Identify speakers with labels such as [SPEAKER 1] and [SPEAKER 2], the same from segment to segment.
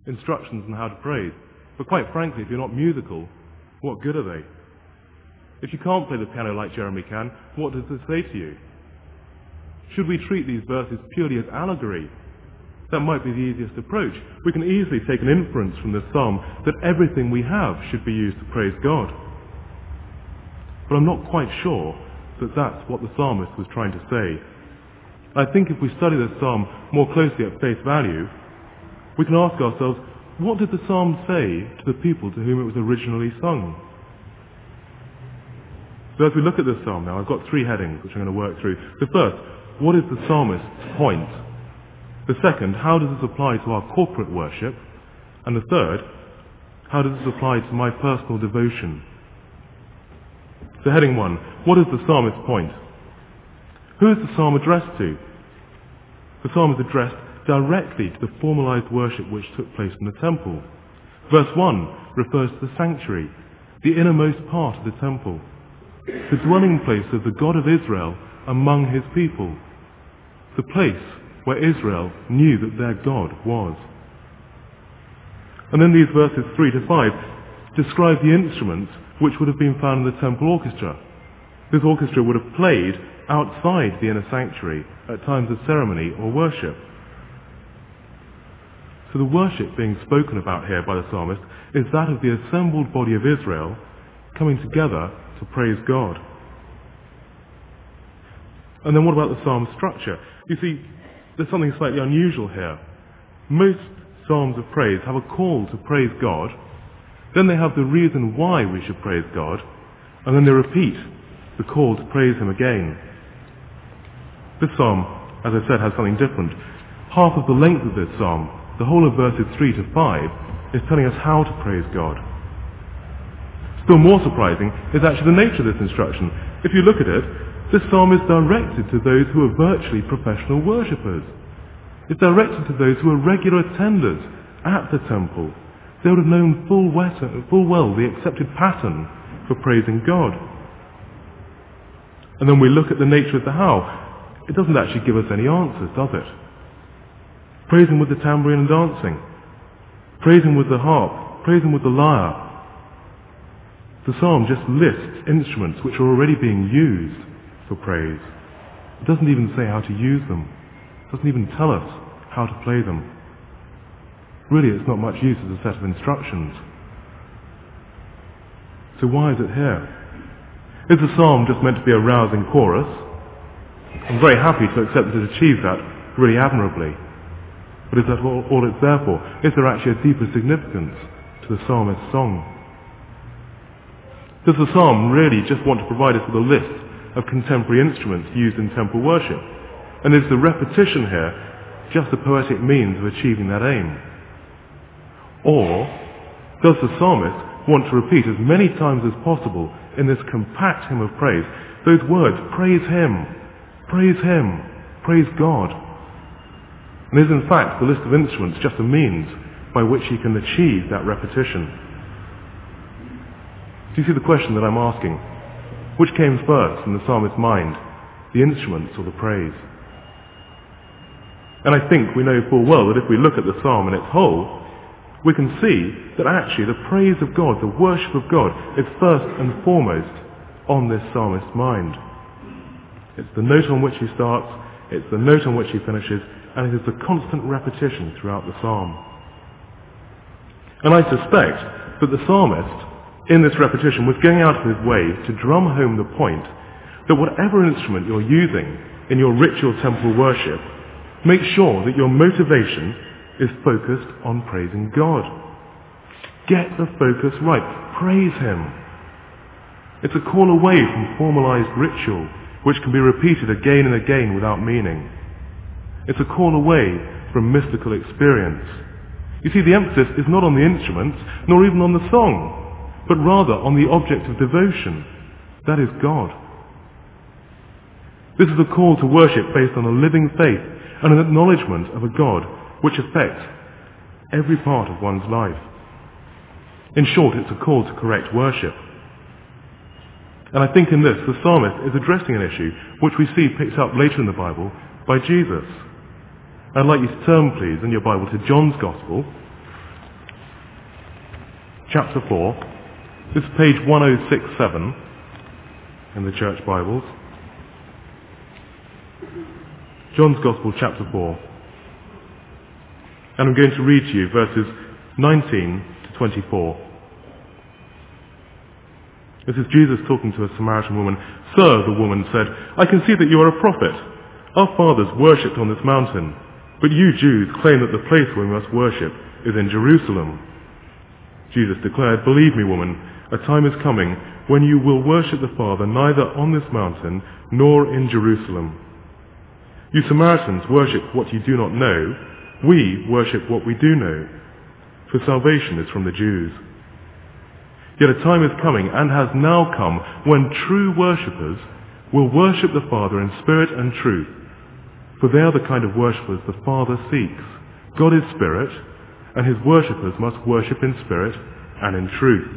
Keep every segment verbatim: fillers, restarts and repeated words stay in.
[SPEAKER 1] instructions on how to praise. But quite frankly, if you're not musical, what good are they? If you can't play the piano like Jeremy can, what does this say to you? Should we treat these verses purely as allegory? That might be the easiest approach. We can easily take an inference from this psalm that everything we have should be used to praise God. But I'm not quite sure that that's what the psalmist was trying to say. I think if we study this psalm more closely at face value, we can ask ourselves, what did the psalm say to the people to whom it was originally sung? So as we look at this psalm now, I've got three headings which I'm going to work through. The first, what is the psalmist's point? The second, how does this apply to our corporate worship? And the third, how does this apply to my personal devotion? So heading one, what is the psalmist's point? Who is the psalm addressed to? The psalm is addressed directly to the formalized worship which took place in the temple. Verse one refers to the sanctuary, the innermost part of the temple, the dwelling place of the God of Israel among his people, the place where Israel knew that their God was. And then these verses three to five describe the instruments which would have been found in the temple orchestra. This orchestra would have played outside the inner sanctuary at times of ceremony or worship. So the worship being spoken about here by the psalmist is that of the assembled body of Israel coming together to praise God. And then what about the psalm structure? You see, there's something slightly unusual here. Most psalms of praise have a call to praise God, then they have the reason why we should praise God, and then they repeat the call to praise him again. This psalm, as I said, has something different. Half of the length of this psalm, the whole of verses three to five, is telling us how to praise God. Still more surprising is actually the nature of this instruction. If you look at it, this psalm is directed to those who are virtually professional worshippers. It's directed to those who are regular attenders at the temple. They would have known full, wet, full well the accepted pattern for praising God. And then we look at the nature of the how. It doesn't actually give us any answers, does it? Praising with the tambourine and dancing. Praising with the harp. Praising with the lyre. The psalm just lists instruments which are already being used for praise. It doesn't even say how to use them. It doesn't even tell us how to play them. Really, it's not much use as a set of instructions. So why is it here? Is the psalm just meant to be a rousing chorus? I'm very happy to accept that it achieves that really admirably. But is that all, all it's there for? Is there actually a deeper significance to the psalmist's song? Does the psalm really just want to provide us with a list of contemporary instruments used in temple worship? And is the repetition here just a poetic means of achieving that aim? Or does the psalmist want to repeat as many times as possible in this compact hymn of praise those words, praise him, praise him, praise God? And is in fact the list of instruments just a means by which he can achieve that repetition? Do you see the question that I'm asking? Which came first in the psalmist's mind, the instruments or the praise? And I think we know full well that if we look at the psalm in its whole, we can see that actually the praise of God, the worship of God, is first and foremost on this psalmist's mind. It's the note on which he starts, it's the note on which he finishes, and it is the constant repetition throughout the psalm. And I suspect that the psalmist, in this repetition, was going out of his way to drum home the point that whatever instrument you're using in your ritual temple worship, make sure that your motivation is focused on praising God. Get the focus right. Praise him. It's a call away from formalized ritual, which can be repeated again and again without meaning. It's a call away from mystical experience. You see, the emphasis is not on the instruments, nor even on the song, but rather on the object of devotion, that is God. This is a call to worship based on a living faith and an acknowledgement of a God which affects every part of one's life. In short, it's a call to correct worship. And I think in this, the psalmist is addressing an issue which we see picked up later in the Bible by Jesus. I'd like you to turn, please, in your Bible to John's Gospel, chapter four. This is page one oh six seven in the Church Bibles. John's Gospel, chapter four. And I'm going to read to you verses nineteen to twenty-four. This is Jesus talking to a Samaritan woman. "Sir," the woman said, "I can see that you are a prophet. Our fathers worshipped on this mountain, but you Jews claim that the place where we must worship is in Jerusalem." Jesus declared, "Believe me, woman, a time is coming when you will worship the Father neither on this mountain nor in Jerusalem. You Samaritans worship what you do not know. We worship what we do know, for salvation is from the Jews. Yet a time is coming, and has now come, when true worshippers will worship the Father in spirit and truth, for they are the kind of worshippers the Father seeks. God is spirit, and his worshippers must worship in spirit and in truth."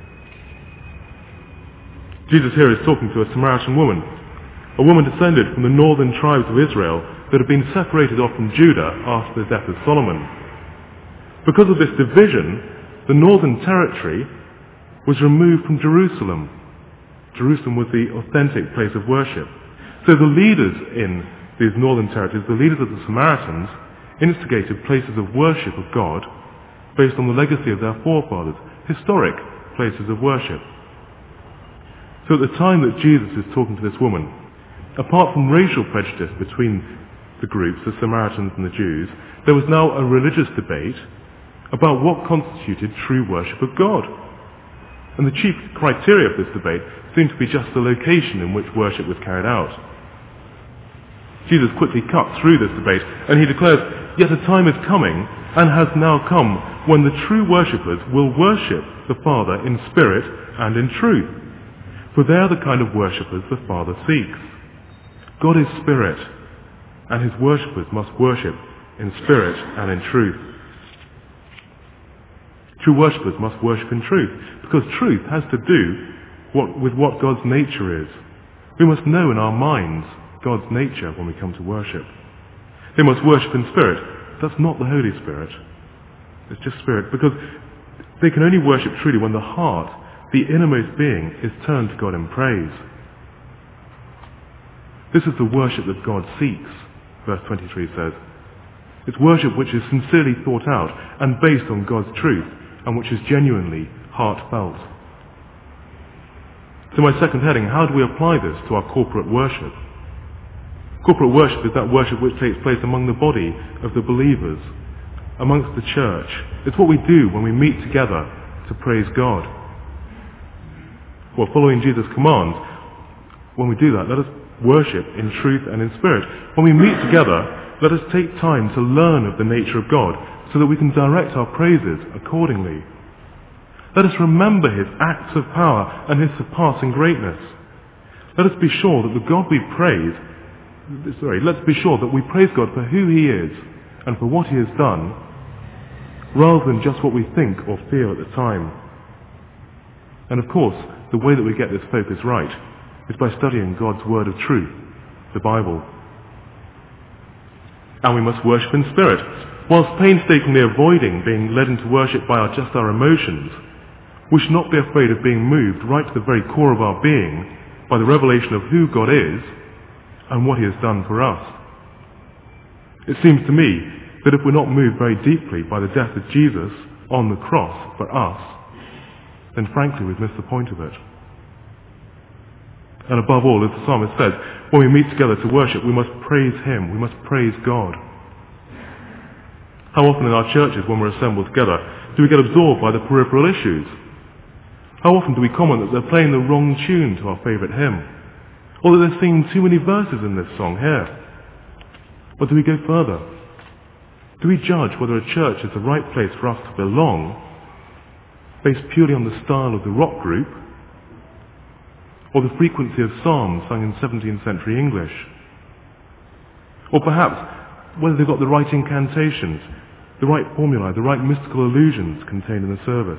[SPEAKER 1] Jesus here is talking to a Samaritan woman, a woman descended from the northern tribes of Israel that had been separated off from Judah after the death of Solomon. Because of this division, the northern territory was removed from Jerusalem. Jerusalem was the authentic place of worship. So the leaders in these northern territories, the leaders of the Samaritans, instigated places of worship of God based on the legacy of their forefathers, historic places of worship. So at the time that Jesus is talking to this woman, apart from racial prejudice between the groups, the Samaritans and the Jews, there was now a religious debate about what constituted true worship of God. And the chief criteria of this debate seemed to be just the location in which worship was carried out. Jesus quickly cut through this debate, and he declares, "Yet a time is coming, and has now come, when the true worshippers will worship the Father in spirit and in truth, for they are the kind of worshippers the Father seeks. God is spirit, and his worshippers must worship in spirit and in truth." True worshippers must worship in truth, because truth has to do what, with what God's nature is. We must know in our minds God's nature when we come to worship. They must worship in spirit. That's not the Holy Spirit. It's just spirit, because they can only worship truly when the heart, the innermost being, is turned to God in praise. This is the worship that God seeks, verse twenty-three says. It's worship which is sincerely thought out and based on God's truth, and which is genuinely heartfelt. So my second heading, how do we apply this to our corporate worship? Corporate worship is that worship which takes place among the body of the believers, amongst the church. It's what we do when we meet together to praise God. Well, following Jesus' commands, when we do that, let us worship in truth and in spirit. When we meet together, let us take time to learn of the nature of God, so that we can direct our praises accordingly. Let us remember his acts of power and his surpassing greatness. Let us be sure that the God we praise, sorry, let's be sure that we praise God for who he is and for what he has done, rather than just what we think or feel at the time. And of course, the way that we get this focus right is by studying God's word of truth, the Bible. And we must worship in spirit, whilst painstakingly avoiding being led into worship by our, just our emotions. We should not be afraid of being moved right to the very core of our being by the revelation of who God is and what he has done for us. It seems to me that if we're not moved very deeply by the death of Jesus on the cross for us, then frankly we've missed the point of it. And above all, as the psalmist says, when we meet together to worship, we must praise him, we must praise God. How often in our churches, when we're assembled together, do we get absorbed by the peripheral issues? How often do we comment that they're playing the wrong tune to our favourite hymn? Or that they're singing too many verses in this song here? Or do we go further? Do we judge whether a church is the right place for us to belong based purely on the style of the rock group, or the frequency of psalms sung in seventeenth century English? Or perhaps whether they've got the right incantations, the right formulae, the right mystical allusions contained in the service?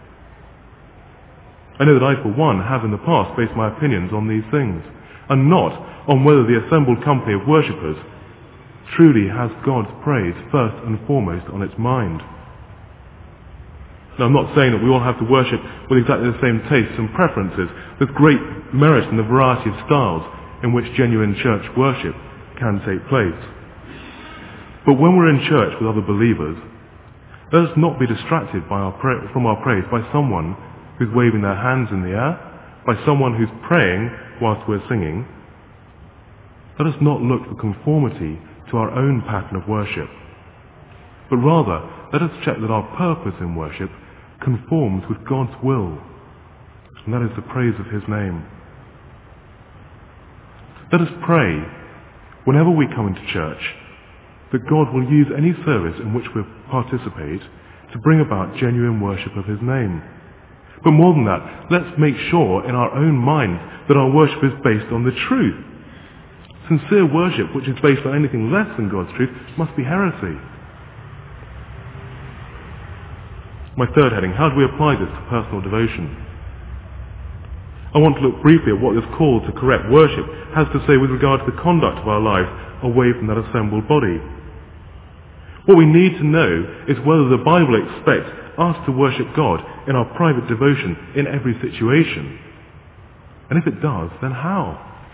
[SPEAKER 1] I know that I, for one, have in the past based my opinions on these things, and not on whether the assembled company of worshippers truly has God's praise first and foremost on its mind. Now, I'm not saying that we all have to worship with exactly the same tastes and preferences. There's great merit in the variety of styles in which genuine church worship can take place. But when we're in church with other believers, let us not be distracted by our pra- from our praise by someone who's waving their hands in the air, by someone who's praying whilst we're singing. Let us not look for conformity to our own pattern of worship, but rather let us check that our purpose in worship conforms with God's will, and that is the praise of His name. Let us pray whenever we come into church that God will use any service in which we participate to bring about genuine worship of His name. But more than that, let's make sure in our own minds that our worship is based on the truth. Sincere worship, which is based on anything less than God's truth, must be heresy. My third heading, how do we apply this to personal devotion? I want to look briefly at what this call to correct worship has to say with regard to the conduct of our lives away from that assembled body. What we need to know is whether the Bible expects us to worship God in our private devotion in every situation. And if it does, then how?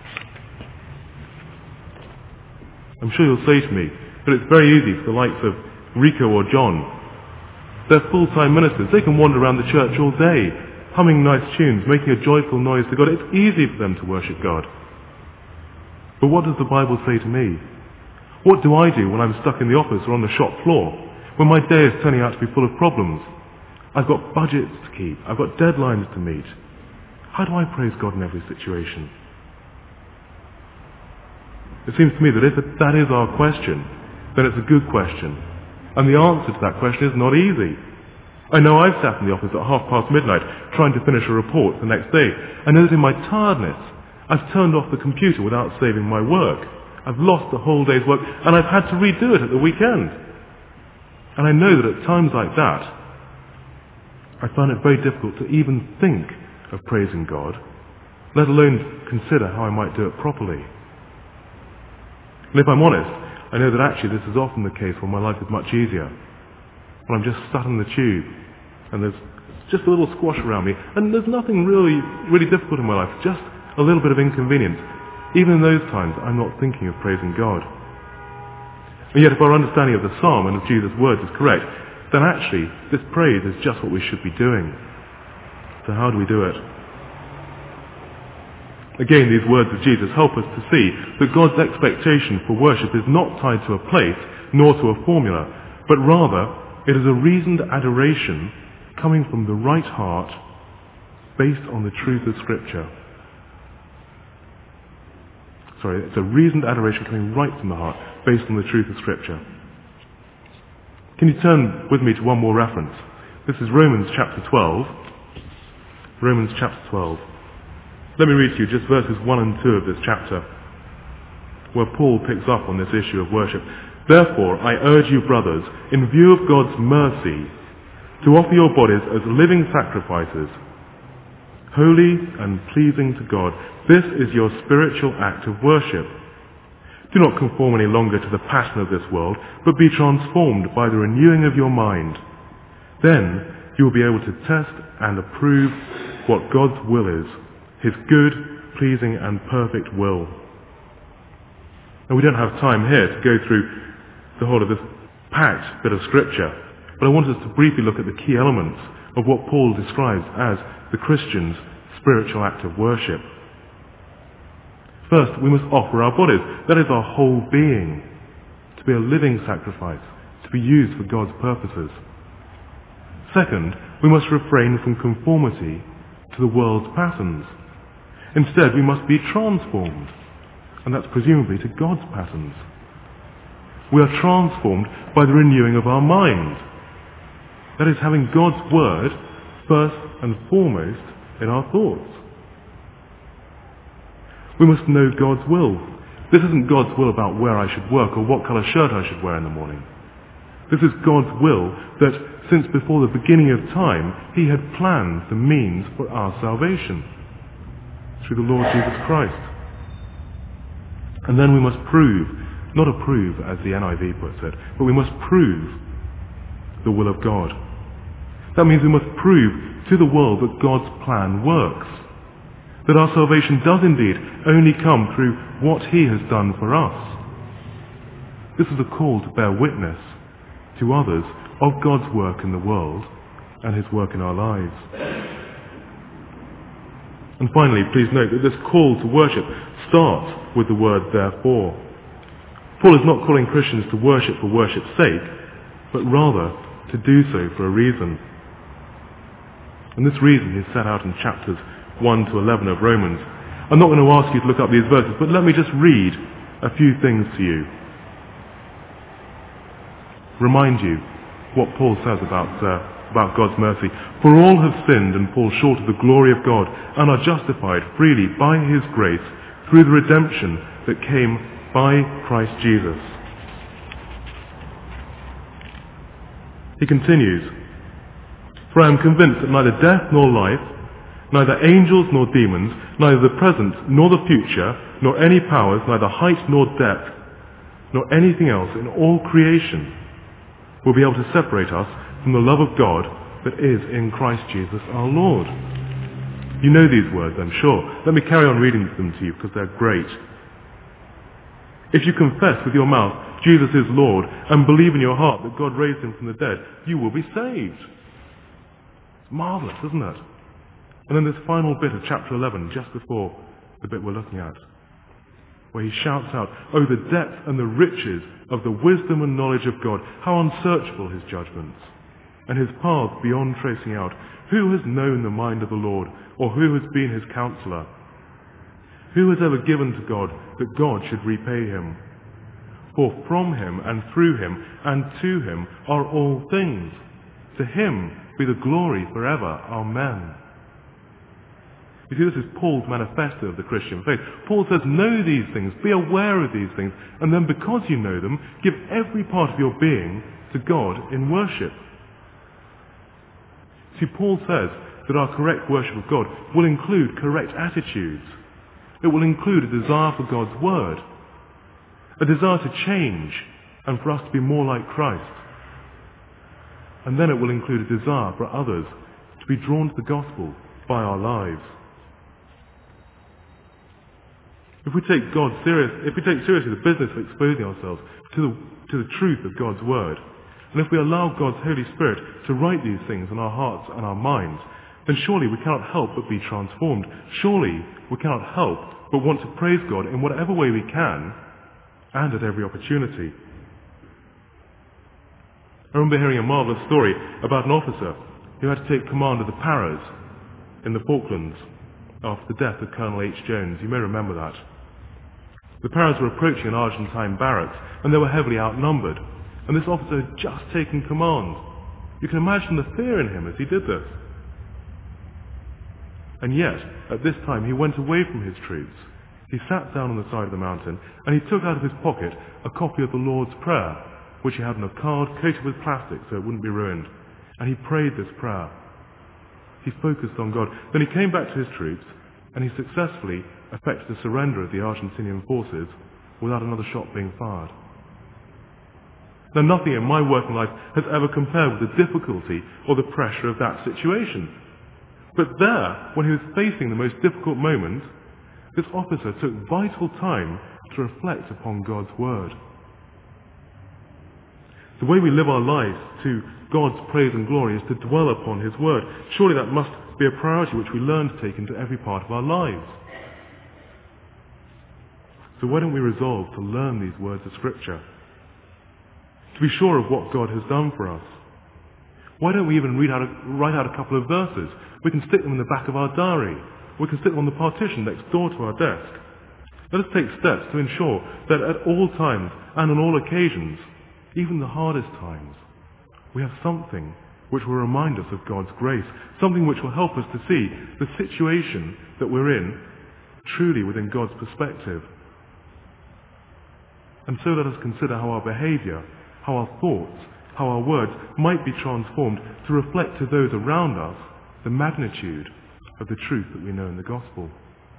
[SPEAKER 1] I'm sure you'll say to me that it's very easy for the likes of Rico or John. They're full-time ministers. They can wander around the church all day, humming nice tunes, making a joyful noise to God. It's easy for them to worship God. But what does the Bible say to me? What do I do when I'm stuck in the office or on the shop floor, when my day is turning out to be full of problems? I've got budgets to keep. I've got deadlines to meet. How do I praise God in every situation? It seems to me that if that is our question, then it's a good question. And the answer to that question is not easy. I know I've sat in the office at half past midnight trying to finish a report the next day. I know that in my tiredness, I've turned off the computer without saving my work. I've lost a whole day's work, and I've had to redo it at the weekend. And I know that at times like that, I find it very difficult to even think of praising God, let alone consider how I might do it properly. And if I'm honest, I know that actually this is often the case when my life is much easier. When I'm just sat in the tube, and there's just a little squash around me, and there's nothing really, really difficult in my life, just a little bit of inconvenience. Even in those times, I'm not thinking of praising God. And yet if our understanding of the psalm and of Jesus' words is correct, then actually this praise is just what we should be doing. So how do we do it? Again, these words of Jesus help us to see that God's expectation for worship is not tied to a place nor to a formula, but rather it is a reasoned adoration coming from the right heart based on the truth of Scripture. Sorry, it's a reasoned adoration coming right from the heart based on the truth of Scripture. Can you turn with me to one more reference? This is Romans chapter twelve. Romans chapter twelve. Let me read to you just verses one and two of this chapter, where Paul picks up on this issue of worship. Therefore, I urge you, brothers, in view of God's mercy, to offer your bodies as living sacrifices, holy and pleasing to God. This is your spiritual act of worship. Do not conform any longer to the pattern of this world, but be transformed by the renewing of your mind. Then you will be able to test and approve what God's will is, His good, pleasing and perfect will. Now we don't have time here to go through the whole of this packed bit of Scripture, but I want us to briefly look at the key elements of what Paul describes as the Christian's spiritual act of worship. First, we must offer our bodies. That is our whole being, to be a living sacrifice, to be used for God's purposes. Second, we must refrain from conformity to the world's patterns. Instead, we must be transformed, and that's presumably to God's patterns. We are transformed by the renewing of our mind. That is, having God's word first and foremost in our thoughts. We must know God's will. This isn't God's will about where I should work or what colour shirt I should wear in the morning. This is God's will that since before the beginning of time, He had planned the means for our salvation through the Lord Jesus Christ. And then we must prove, not approve as the N I V puts it, but we must prove the will of God. That means we must prove to the world that God's plan works, that our salvation does indeed only come through what he has done for us. This is a call to bear witness to others of God's work in the world and his work in our lives. And finally, please note that this call to worship starts with the word therefore. Paul is not calling Christians to worship for worship's sake, but rather to do so for a reason. And this reason is set out in chapters one to eleven of Romans. I'm not going to ask you to look up these verses, but let me just read a few things to you. Remind you what Paul says about, uh, about God's mercy. For all have sinned and fall short of the glory of God and are justified freely by his grace through the redemption that came by Christ Jesus. He continues, for I am convinced that neither death nor life, neither angels nor demons, neither the present nor the future, nor any powers, neither height nor depth, nor anything else in all creation will be able to separate us from the love of God that is in Christ Jesus our Lord. You know these words, I'm sure. Let me carry on reading them to you because they're great. If you confess with your mouth Jesus is Lord and believe in your heart that God raised him from the dead, you will be saved. It's marvellous, isn't it? And then this final bit of chapter eleven, just before the bit we're looking at, where he shouts out, oh, the depth and the riches of the wisdom and knowledge of God, how unsearchable his judgments, and his paths beyond tracing out. Who has known the mind of the Lord, or who has been his counselor? Who has ever given to God that God should repay him? For from him and through him and to him are all things. To him be the glory forever. Amen. You see, this is Paul's manifesto of the Christian faith. Paul says, know these things, be aware of these things, and then because you know them, give every part of your being to God in worship. See, Paul says that our correct worship of God will include correct attitudes. It will include a desire for God's word, a desire to change and for us to be more like Christ. And then it will include a desire for others to be drawn to the gospel by our lives. If we take God serious, if we take seriously the business of exposing ourselves to the, to the truth of God's word, and if we allow God's Holy Spirit to write these things in our hearts and our minds, then surely we cannot help but be transformed. Surely we cannot help but want to praise God in whatever way we can and at every opportunity. I remember hearing a marvellous story about an officer who had to take command of the Paras in the Falklands after the death of Colonel H. Jones. You may remember that. The Paras were approaching an Argentine barracks and they were heavily outnumbered. And this officer had just taken command. You can imagine the fear in him as he did this. And yet, at this time, he went away from his troops. He sat down on the side of the mountain and he took out of his pocket a copy of the Lord's Prayer, which he had on a card coated with plastic so it wouldn't be ruined. And he prayed this prayer. He focused on God. Then he came back to his troops and he successfully effected the surrender of the Argentinian forces without another shot being fired. Now, nothing in my working life has ever compared with the difficulty or the pressure of that situation. But there, when he was facing the most difficult moment, this officer took vital time to reflect upon God's word. The way we live our lives to God's praise and glory is to dwell upon his word. Surely that must be a priority which we learn to take into every part of our lives. So why don't we resolve to learn these words of Scripture? To be sure of what God has done for us. Why don't we even read out a, write out a couple of verses? We can stick them in the back of our diary. We can stick them on the partition next door to our desk. Let us take steps to ensure that at all times and on all occasions, even the hardest times, we have something which will remind us of God's grace, something which will help us to see the situation that we're in truly within God's perspective. And so let us consider how our behaviour, how our thoughts, how our words might be transformed to reflect to those around us the magnitude of the truth that we know in the gospel.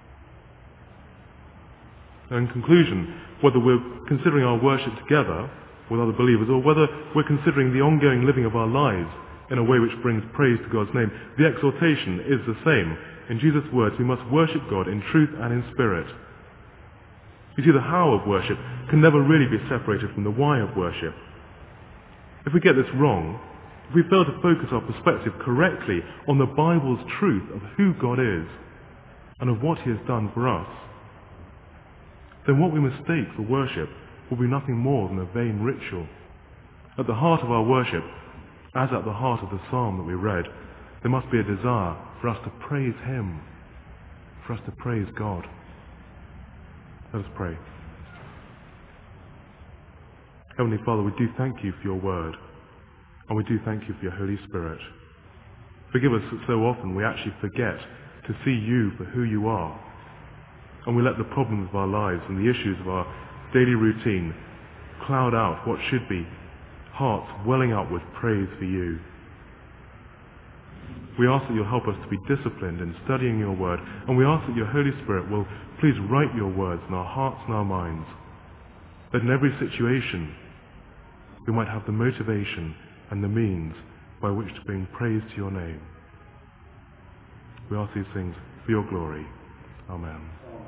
[SPEAKER 1] Now, in conclusion, whether we're considering our worship together with other believers or whether we're considering the ongoing living of our lives in a way which brings praise to God's name. The exhortation is the same. In Jesus' words, we must worship God in truth and in spirit. You see, the how of worship can never really be separated from the why of worship. If we get this wrong, if we fail to focus our perspective correctly on the Bible's truth of who God is and of what he has done for us, then what we mistake for worship will be nothing more than a vain ritual. At the heart of our worship, as at the heart of the psalm that we read, there must be a desire for us to praise him, for us to praise God. Let us pray. Heavenly Father, we do thank you for your word, and we do thank you for your Holy Spirit. Forgive us that so often we actually forget to see you for who you are, and we let the problems of our lives and the issues of our daily routine cloud out what should be hearts welling up with praise for you. We ask that you'll help us to be disciplined in studying your word, and we ask that your Holy Spirit will please write your words in our hearts and our minds, that in every situation we might have the motivation and the means by which to bring praise to your name. We ask these things for your glory. Amen.